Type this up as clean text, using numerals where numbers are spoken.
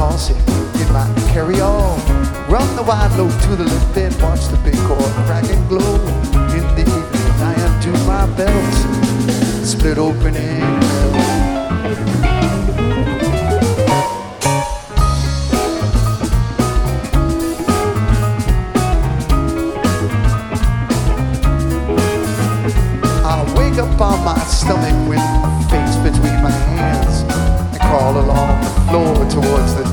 toss it in my carry-on. Run the wide load to the left and watch the big core crack and glow. In the evening I undo my belts, split open and up on my stomach with my face between my hands and crawl along the floor towards the